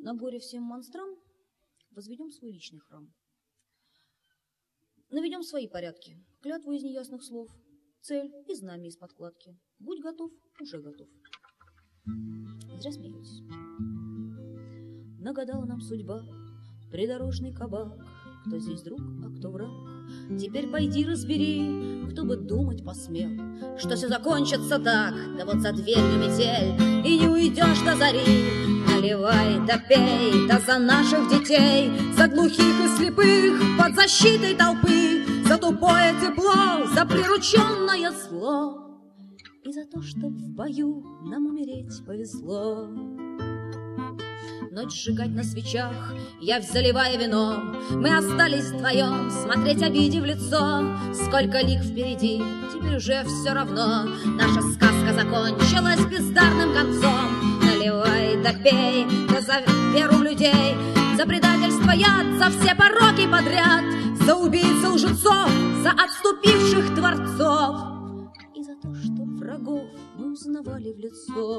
На горе всем монстрам возведем свой личный храм. Наведем свои порядки, клятву из неясных слов, цель и знамя из подкладки. Будь готов, уже готов. Зря смеетесь. Нагадала нам судьба придорожный кабак. Кто здесь друг, а кто враг? Теперь пойди разбери, кто бы думать посмел, что все закончится так, да вот за дверью метель, и не уйдешь до зари. Наливай да пей, да за наших детей, за глухих и слепых, под защитой толпы, за тупое тепло, за прирученное зло, и за то, что в бою нам умереть повезло. Ночь сжигать на свечах, явь заливая вино, мы остались вдвоем, смотреть обиде в лицо. Сколько лик впереди, теперь уже все равно, наша сказка закончилась бездарным концом. Наливай да пей, да за веру в людей, за предательство яд, за все пороки подряд, за убийц и лжецов, за отступивших творцов, и за то, что врагов мы узнавали в лицо.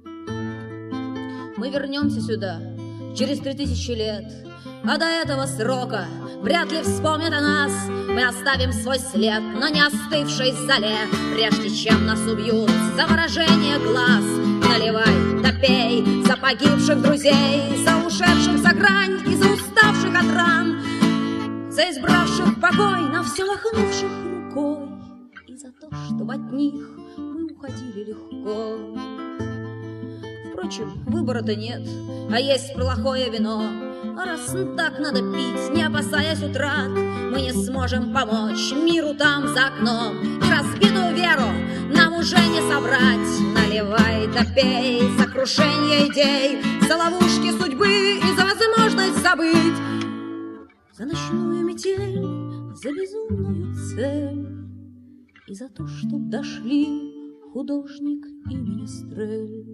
Мы вернемся сюда через 3000 лет, а до этого срока вряд ли вспомнят о нас. Мы оставим свой след на не остывшей золе, прежде чем нас убьют за выражение глаз. Наливай да пей за погибших друзей, за ушедших за грань и за уставших от ран, за избравших покой, на все махнувших рукой, и за то, чтобы от них мы уходили легко. Впрочем, выбора-то нет, а есть плохое вино. А раз так надо пить, не опасаясь утрат, мы не сможем помочь миру там за окном, и разбитую веру нам уже не собрать. Наливай да пей за крушение идей, за ловушки судьбы и за возможность забыть, за ночную метель, за безумную цель, и за то, чтоб дошли художник и министрель.